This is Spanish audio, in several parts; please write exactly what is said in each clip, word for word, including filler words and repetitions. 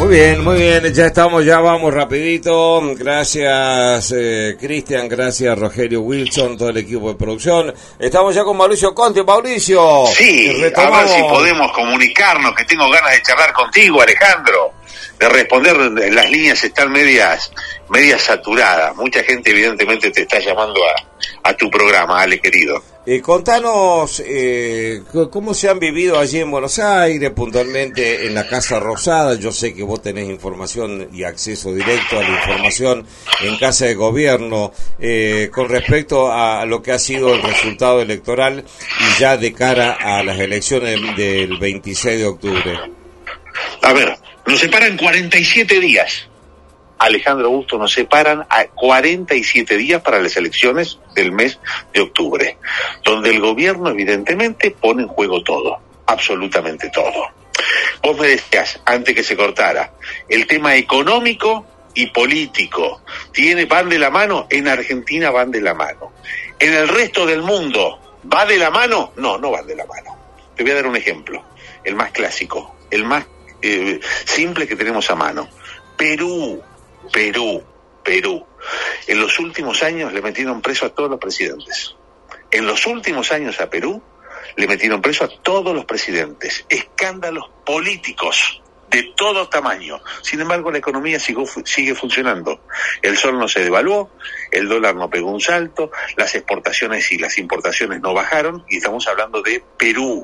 Muy bien, muy bien, ya estamos, ya vamos rapidito. Gracias eh, Cristian, gracias Rogelio Wilson, todo el equipo de producción. Estamos ya con Mauricio Conte. Mauricio, sí, retomamos. A ver si podemos comunicarnos, que tengo ganas de charlar contigo, Alejandro, de responder. Las líneas están medias medias saturadas, mucha gente evidentemente te está llamando a, a tu programa, Ale querido. Eh, contanos eh, cómo se han vivido allí en Buenos Aires, puntualmente en la Casa Rosada. Yo sé que vos tenés información y acceso directo a la información en Casa de Gobierno eh, con respecto a lo que ha sido el resultado electoral y ya de cara a las elecciones del veintiséis de octubre. A ver, nos separan cuarenta y siete días. Alejandro Busto, nos separan a cuarenta y siete días para las elecciones del mes de octubre, donde el gobierno evidentemente pone en juego todo, absolutamente todo. Vos me decías, antes que se cortara, el tema económico y político, ¿tiene, van de la mano? En Argentina van de la mano. ¿En el resto del mundo va de la mano? No, no van de la mano. Te voy a dar un ejemplo, el más clásico, el más eh, simple que tenemos a mano. Perú. Perú, Perú. En los últimos años le metieron preso a todos los presidentes. En los últimos años a Perú le metieron preso a todos los presidentes. Escándalos políticos de todo tamaño. Sin embargo, la economía sigo, sigue funcionando. El sol no se devaluó, el dólar no pegó un salto, las exportaciones y las importaciones no bajaron, y estamos hablando de Perú.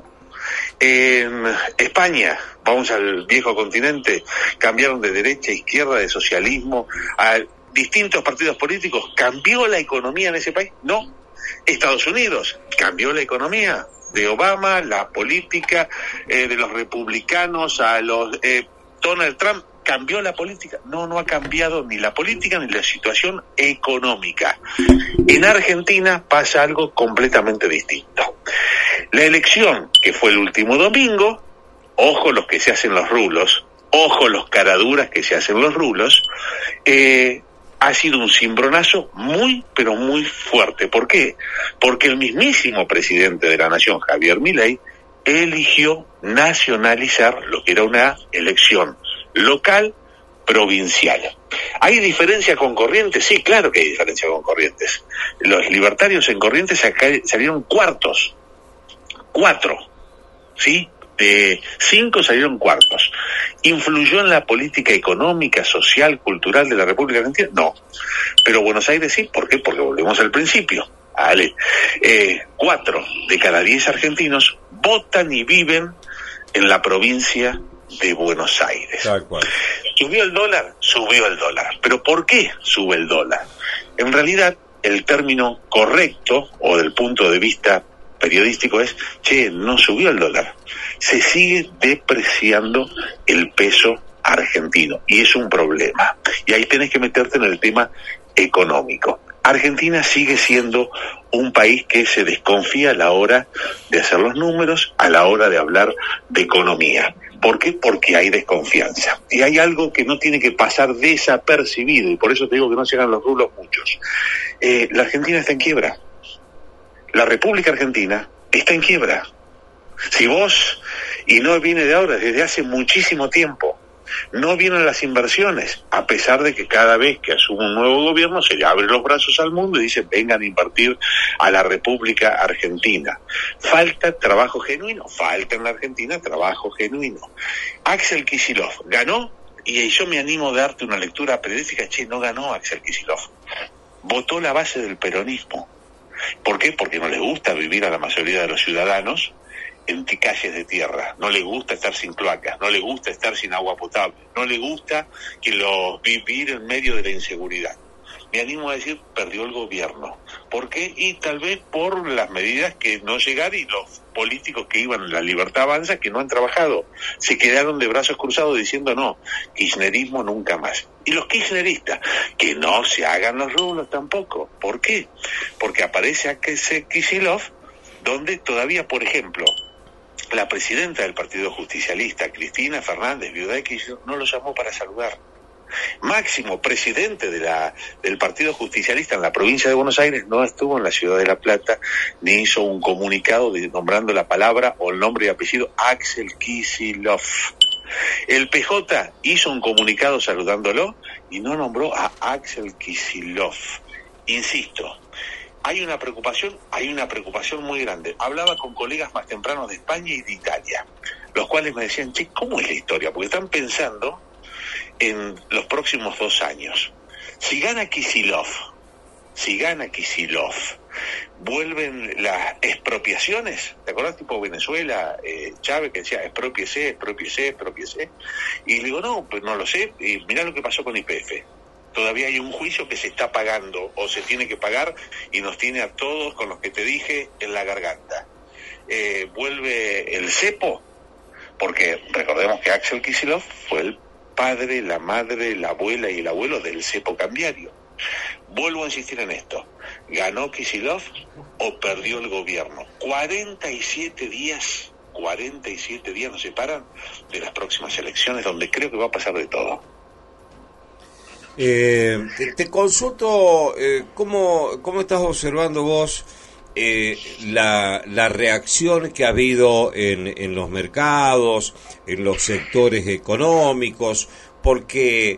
En España, vamos al viejo continente, cambiaron de derecha a izquierda, de socialismo a distintos partidos políticos. ¿Cambió la economía en ese país? No. Estados Unidos, ¿cambió la economía? De Obama, la política eh, de los republicanos a los eh, Donald Trump, ¿cambió la política? No, no ha cambiado ni la política ni la situación económica. En Argentina pasa algo completamente distinto. La elección, que fue el último domingo, ojo los que se hacen los rulos, ojo los caraduras que se hacen los rulos, eh, ha sido un cimbronazo muy, pero muy fuerte. ¿Por qué? Porque el mismísimo presidente de la Nación, Javier Milei, eligió nacionalizar lo que era una elección local provincial. ¿Hay diferencia con Corrientes? Sí, claro que hay diferencia con Corrientes. Los libertarios en Corrientes salieron cuartos. Cuatro, ¿sí? De cinco salieron cuartos. ¿Influyó en la política económica, social, cultural de la República Argentina? No. Pero Buenos Aires sí. ¿Por qué? Porque volvemos al principio. Vale. Eh, cuatro de cada diez argentinos votan y viven en la provincia de Buenos Aires. Tal cual. ¿Subió el dólar? Subió el dólar. ¿Pero por qué sube el dólar? En realidad, el término correcto, o del punto de vista periodístico, es, che, no subió el dólar, se sigue depreciando el peso argentino, y es un problema, y ahí tenés que meterte en el tema económico. Argentina sigue siendo un país que se desconfía a la hora de hacer los números, a la hora de hablar de economía. ¿Por qué? Porque hay desconfianza, y hay algo que no tiene que pasar desapercibido, y por eso te digo que no se hagan los rulos muchos. Eh, la Argentina está en quiebra. La República Argentina está en quiebra. Si vos, y no viene de ahora, desde hace muchísimo tiempo, no vienen las inversiones, a pesar de que cada vez que asume un nuevo gobierno se le abre los brazos al mundo y dice, vengan a invertir a la República Argentina. Falta trabajo genuino, falta en la Argentina trabajo genuino. Axel Kicillof ganó, y yo me animo a darte una lectura periodística, che, no ganó Axel Kicillof, votó la base del peronismo. ¿Por qué? Porque no les gusta vivir a la mayoría de los ciudadanos en calles de tierra, no les gusta estar sin cloacas, no les gusta estar sin agua potable, no les gusta que los vivir en medio de la inseguridad. Me animo a decir, perdió el gobierno. ¿Por qué? Y tal vez por las medidas que no llegaron, y los políticos que iban en la Libertad Avanza, que no han trabajado, se quedaron de brazos cruzados diciendo no, kirchnerismo nunca más. Y los kirchneristas, que no se hagan los rulos tampoco. ¿Por qué? Porque aparece Axel Kicillof, donde todavía, por ejemplo, la presidenta del Partido Justicialista, Cristina Fernández, viuda de Kirchner, no lo llamó para saludar. Máximo presidente de la del Partido Justicialista en la provincia de Buenos Aires no estuvo en la ciudad de La Plata, ni hizo un comunicado de, nombrando la palabra o el nombre y apellido Axel Kicillof. El P J hizo un comunicado saludándolo y no nombró a Axel Kicillof. Insisto, hay una preocupación, hay una preocupación muy grande. Hablaba con colegas más tempranos de España y de Italia, los cuales me decían, che, ¿cómo es la historia? Porque están pensando en los próximos dos años. Si gana Kicillof, si gana Kicillof, vuelven las expropiaciones. ¿Te acordás tipo Venezuela, eh, Chávez que decía expropiese, expropiese, expropiese? Y le digo, no, pues no lo sé, y mirá lo que pasó con Y P F. Todavía hay un juicio que se está pagando o se tiene que pagar y nos tiene a todos, con los que te dije, en la garganta. Eh, vuelve el cepo, porque recordemos que Axel Kicillof fue el padre, la madre, la abuela y el abuelo del cepo cambiario. Vuelvo a insistir en esto. ¿Ganó Kicillof o perdió el gobierno? cuarenta y siete días, cuarenta y siete días nos separan de las próximas elecciones, donde creo que va a pasar de todo. Eh, te, te consulto, eh, ¿cómo, ¿cómo estás observando vos eh, la, la reacción que ha habido en, en los mercados, en los sectores económicos? Porque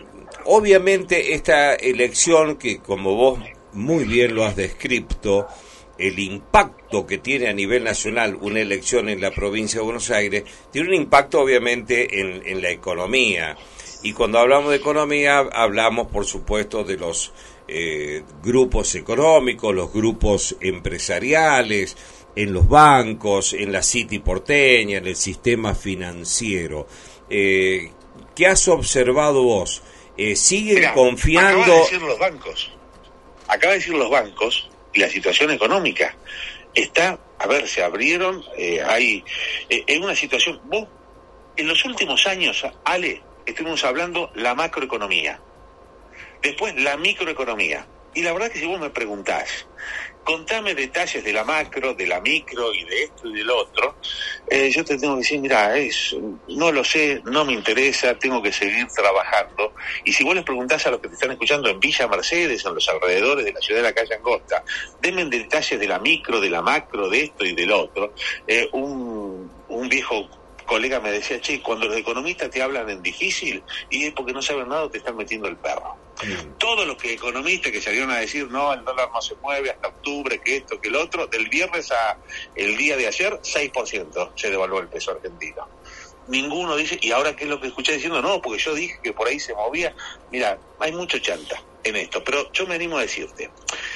obviamente esta elección, que como vos muy bien lo has descrito, el impacto que tiene a nivel nacional una elección en la provincia de Buenos Aires, tiene un impacto obviamente en, en la economía. Y cuando hablamos de economía, hablamos por supuesto de los eh, grupos económicos, los grupos empresariales, en los bancos, en la City porteña, en el sistema financiero. Eh, ¿Qué has observado vos? Eh, ¿Siguen Mirá, confiando? Acaba de decir los bancos. Acaba de decir los bancos y la situación económica. Está, a ver, se abrieron, eh, hay, eh, en una situación, vos, en los últimos años, Ale, estuvimos hablando la macroeconomía, después la microeconomía, y la verdad que si vos me preguntás, contame detalles de la macro, de la micro y de esto y del otro, eh, yo te tengo que decir, mira, es, no lo sé, no me interesa, tengo que seguir trabajando. Y si vos les preguntás a los que te están escuchando en Villa Mercedes, en los alrededores de la ciudad de la calle Angosta, denme detalles de la micro, de la macro, de esto y del otro, eh, un, un viejo colega me decía, che, cuando los economistas te hablan en difícil, y es porque no saben nada, te están metiendo el perro. Mm. Todos los que economistas que salieron a decir, no, el dólar no se mueve hasta octubre, que esto, que el otro, del viernes a el día de ayer, seis por ciento se devaluó el peso argentino. Ninguno dice, ¿y ahora qué es lo que escuché diciendo? No, porque yo dije que por ahí se movía. Mira, hay mucho chanta en esto, pero yo me animo a decirte,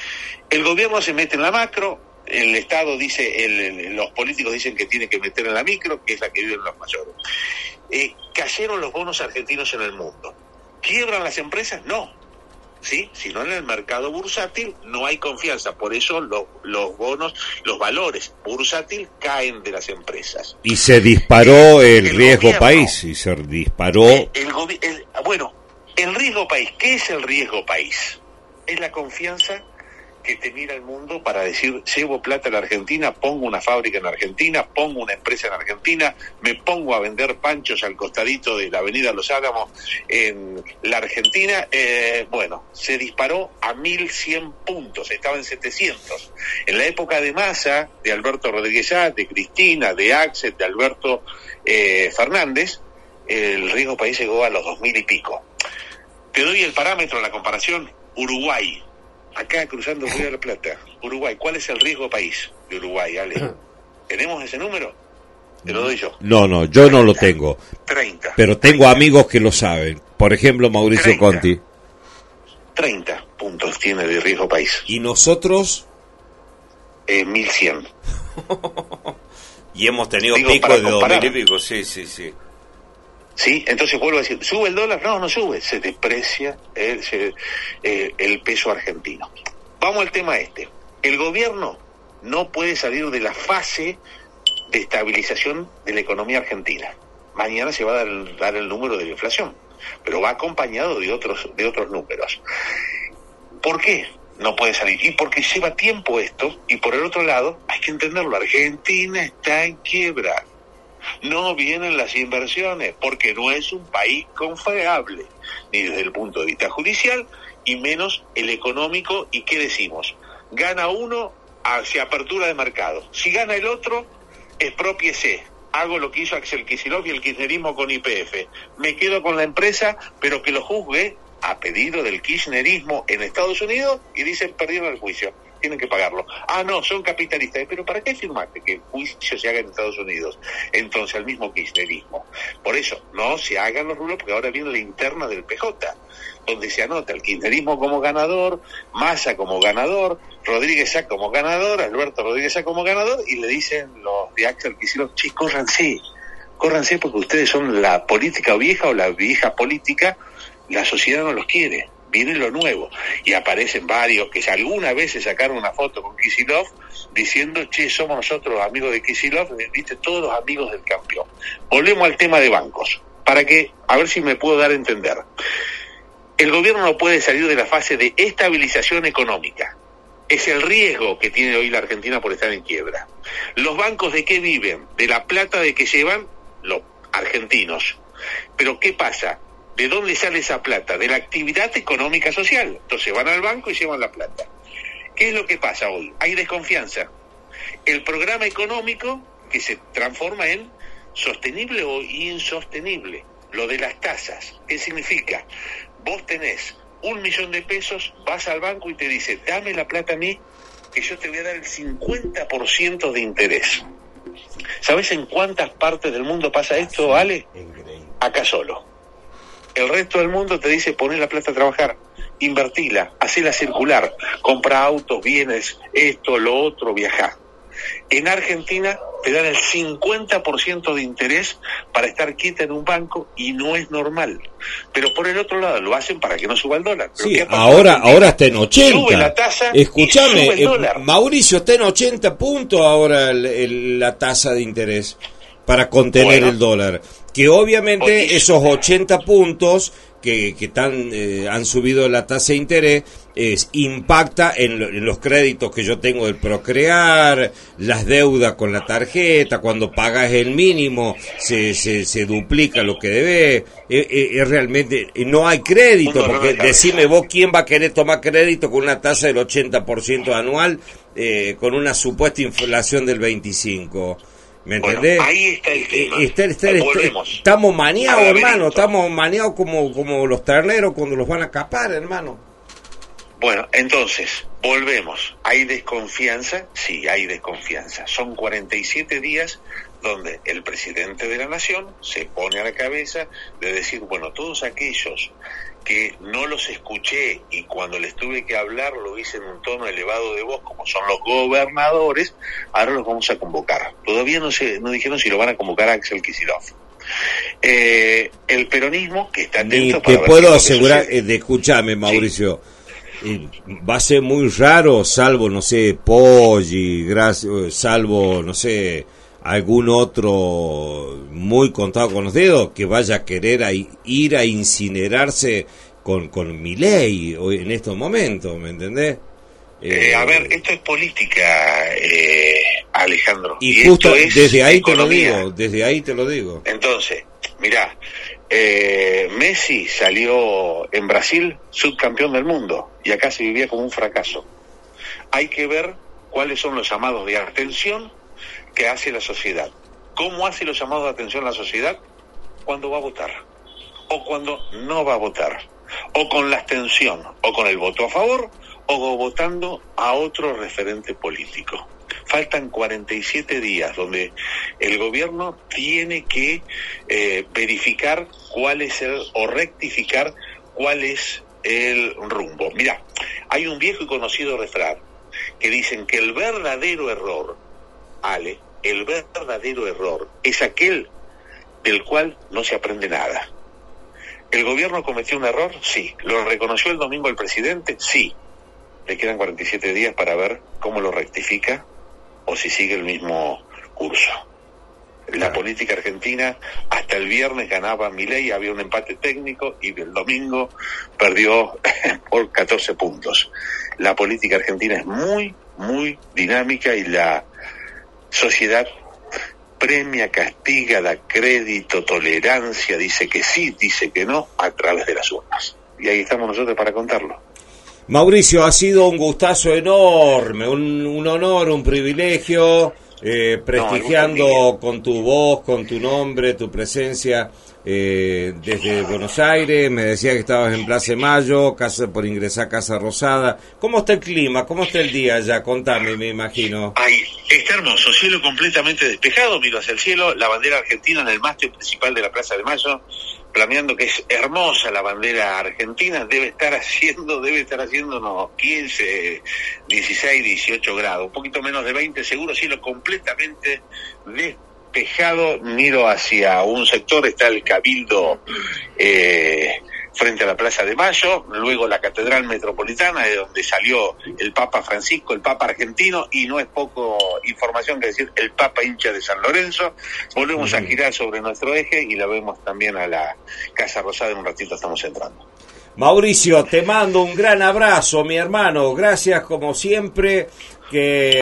el gobierno se mete en la macro, el Estado dice, el, el, los políticos dicen que tiene que meter en la micro, que es la que viven los mayores. Eh, cayeron los bonos argentinos en el mundo. ¿Quiebran las empresas? No. ¿Sí? Si no, en el mercado bursátil no hay confianza. Por eso los, los bonos, los valores bursátil caen de las empresas. Y se disparó el, el riesgo gobierno, país. Y se disparó... El, el, el, bueno, el riesgo país. ¿Qué es el riesgo país? Es la confianza que te mira el mundo para decir, llevo plata a la Argentina, pongo una fábrica en Argentina, pongo una empresa en Argentina, me pongo a vender panchos al costadito de la avenida Los Álamos en la Argentina. Eh, bueno, se disparó a mil cien puntos, estaba en setecientos. En la época de Massa, de Alberto Rodríguez Sá, de Cristina, de Axel, de Alberto eh, Fernández, el riesgo país llegó a los dos mil y pico. Te doy el parámetro, la comparación, Uruguay. Acá cruzando Río de la Plata, Uruguay, ¿cuál es el riesgo país de Uruguay, Ale? ¿Tenemos ese número? Te lo doy yo. No, no, yo treinta, no lo tengo. treinta. Pero tengo treinta. Amigos que lo saben. Por ejemplo, Mauricio treinta. Conti. treinta puntos tiene de riesgo país. ¿Y nosotros? Eh, mil cien. Y hemos tenido Digo, pico de dos mil y pico, sí, sí, sí. ¿Sí? Entonces vuelvo a decir, ¿sube el dólar? No, no sube, se deprecia el, se, eh, el peso argentino. Vamos al tema este. El gobierno no puede salir de la fase de estabilización de la economía argentina. Mañana se va a dar el, dar el número de la inflación, pero va acompañado de otros, de otros números. ¿Por qué no puede salir? Y porque lleva tiempo esto, y por el otro lado, hay que entenderlo, Argentina está en quiebra. No vienen las inversiones porque no es un país confiable, ni desde el punto de vista judicial y menos el económico. ¿Y qué decimos? Gana uno hacia apertura de mercado. Si gana el otro, expropiese. hago lo que hizo Axel Kicillof y el kirchnerismo con Y P F. Me quedo con la empresa, pero que lo juzgue a pedido del kirchnerismo en Estados Unidos y dicen perdieron el juicio, tienen que pagarlo. Ah, no, son capitalistas. Pero ¿para qué firmaste que el juicio se haga en Estados Unidos? Entonces, al mismo kirchnerismo. Por eso, no se hagan los rulos, porque ahora viene la interna del P J, donde se anota el kirchnerismo como ganador, Massa como ganador, Rodríguez Sá como ganador, Alberto Rodríguez Sá como ganador, y le dicen los de Axel Kicillof, chicos, córranse, córranse porque ustedes son la política vieja o la vieja política, la sociedad no los quiere. Viene lo nuevo, y aparecen varios que alguna vez se sacaron una foto con Kicillof diciendo, che, somos nosotros amigos de Kicillof, viste, todos los amigos del campeón. Volvemos al tema de bancos, para que, a ver si me puedo dar a entender. El gobierno no puede salir de la fase de estabilización económica. Es el riesgo que tiene hoy la Argentina por estar en quiebra. ¿Los bancos de qué viven? De la plata de que llevan los argentinos. Pero ¿qué pasa? ¿De dónde sale esa plata? De la actividad económica social. Entonces van al banco y llevan la plata. ¿Qué es lo que pasa hoy? Hay desconfianza. El programa económico que se transforma en sostenible o insostenible. Lo de las tasas. ¿Qué significa? Vos tenés un millón de pesos, vas al banco y te dice, dame la plata a mí, que yo te voy a dar el cincuenta por ciento de interés. ¿Sabés en cuántas partes del mundo pasa esto, Ale? Acá solo. El resto del mundo te dice, poné la plata a trabajar, invertila, hacela circular, compra autos, bienes, esto, lo otro, viajá. En Argentina te dan el cincuenta por ciento de interés para estar quieta en un banco y no es normal. Pero por el otro lado lo hacen para que no suba el dólar. Sí, ahora ahora está en ochenta. Sube la tasa. Escúchame, y sube el dólar. Eh, Mauricio, está en ochenta puntos ahora el, el, la tasa de interés para contener bueno, el dólar. Que obviamente Oye, esos ochenta puntos que, que tan, eh, han subido la tasa de interés es, impacta en, lo, en los créditos que yo tengo del Procrear, las deudas con la tarjeta, cuando pagas el mínimo se, se, se duplica lo que debes, es, es, es realmente, no hay crédito, porque decime vos quién va a querer tomar crédito con una tasa del ochenta por ciento anual, eh, con una supuesta inflación del veinticinco por ciento. ¿Me entendés? Bueno, ahí está el tema. Está, está, está, estamos maneados, hermano. Estamos maneados como, como los terneros cuando los van a capar, hermano. Bueno, entonces, volvemos. ¿Hay desconfianza? Sí, hay desconfianza. Son cuarenta y siete días donde el presidente de la nación se pone a la cabeza de decir, bueno, todos aquellos que no los escuché y cuando les tuve que hablar lo hice en un tono elevado de voz, como son los gobernadores, ahora los vamos a convocar. Todavía no se, no dijeron si lo van a convocar a Axel Kicillof. Eh, el peronismo, que está atento y para te ver puedo asegurar, eh, de escucharme, Mauricio, sí. eh, va a ser muy raro, salvo, no sé, Poggi, gracias, salvo, no sé, algún otro muy contado con los dedos que vaya a querer a ir a incinerarse con, con Milei en estos momentos, ¿me entendés? Eh, eh, a ver, esto es política, eh, Alejandro. Y, y justo desde ahí economía. te lo digo, desde ahí te lo digo. Entonces, mirá, eh, Messi salió en Brasil subcampeón del mundo y acá se vivía como un fracaso. Hay que ver cuáles son los llamados de atención que hace la sociedad. ¿Cómo hace los llamados de atención la sociedad? Cuando va a votar, o cuando no va a votar, o con la abstención, o con el voto a favor, o votando a otro referente político. Faltan cuarenta y siete días donde el gobierno tiene que eh, verificar cuál es el, o rectificar cuál es el rumbo. Mirá, hay un viejo y conocido refrán que dicen que el verdadero error, Ale, el verdadero error es aquel del cual no se aprende nada. ¿El gobierno cometió un error? Sí. ¿Lo reconoció el domingo el presidente? Sí. Le quedan cuarenta y siete días para ver cómo lo rectifica o si sigue el mismo curso. La política argentina hasta el viernes ganaba Milei, había un empate técnico y el domingo perdió por catorce puntos. La política argentina es muy, muy dinámica y la sociedad premia, castiga, da crédito, tolerancia, dice que sí, dice que no, a través de las urnas. Y ahí estamos nosotros para contarlo. Mauricio, ha sido un gustazo enorme, un, un honor, un privilegio. eh, prestigiando no, con tu voz, con tu nombre, tu presencia eh, desde Buenos Aires. Me decía que estabas en Plaza de Mayo, casa, por ingresar a Casa Rosada. ¿Cómo está el clima? ¿Cómo está el día allá? Contame, me imagino. Ay, está hermoso, cielo completamente despejado, miro hacia el cielo, la bandera argentina en el mástil principal de la Plaza de Mayo, planeando que es hermosa la bandera argentina. Debe estar haciendo, debe estar haciendo unos quince, dieciséis, dieciocho grados, un poquito menos de veinte seguro, cielo completamente despejado. Miro hacia un sector, está el Cabildo eh, frente a la Plaza de Mayo, luego la Catedral Metropolitana, de donde salió el Papa Francisco, el Papa argentino, y no es poco información que decir, el Papa hincha de San Lorenzo. Volvemos uh-huh. a girar sobre nuestro eje y la vemos también a la Casa Rosada. En un ratito estamos entrando. Mauricio, te mando un gran abrazo, mi hermano. Gracias como siempre. Que